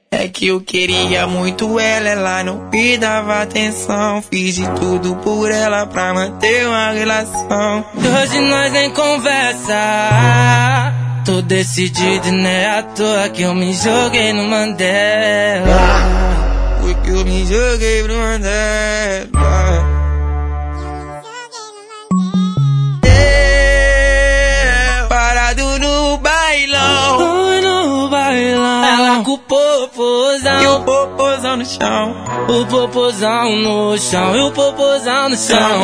É que eu queria muito ela não me dava atenção. Fiz de tudo por ela pra manter uma relação. E hoje nós nem conversa. Tô decidido e não é à toa que eu me joguei no Mandela. Foi que eu me joguei no Mandela. Parado no bailão. Ela com o popozão E o popozão no chão. O popozão no chão. E o popozão no chão.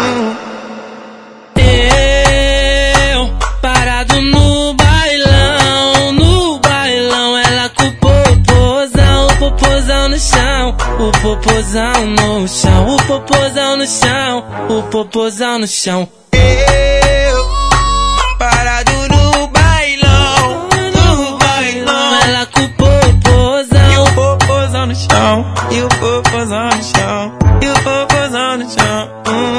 Eu parado no bailão. No bailão. Ela com o popozão no chão. O popozão no chão. O popozão no chão. O popozão no chão. Eu parado no bailão. No bailão. Ela com o popozão. E o popozão no chão. E o popozão no chão. E o popozão no chão.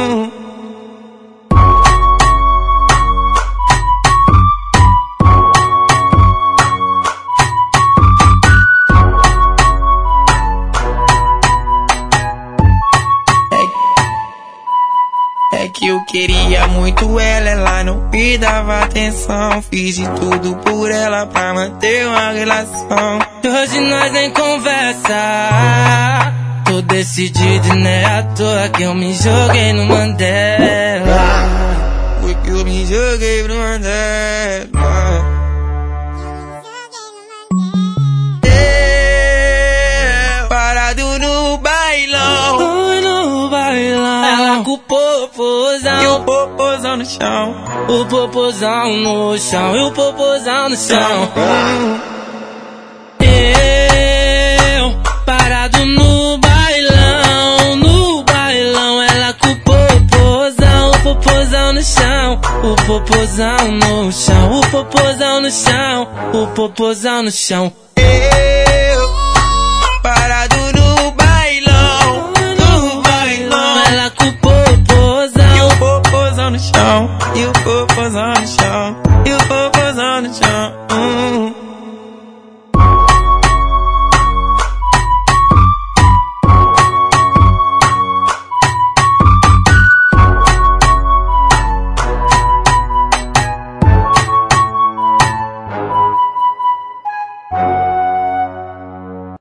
É que eu queria muito ela não me dava atenção. Fiz de tudo por ela pra manter uma relação. E hoje nós nem conversa. Tô decidido e não é à toa que eu me joguei no Mandela. Foi que eu me joguei no Mandela. Parado no bailão. No bailão. Ela com o popozão. E o popozão no chão. O popozão no chão. E o popozão no chão. Eu parado no bailão. No bailão. Ela com o popozão no chão. O popozão no chão. O popozão no chão. O popozão no chão. Eu parado no bailão. No bailão. Ela com o popozão. E o popozão no chão. E o popozão no chão. E o popozão no chão.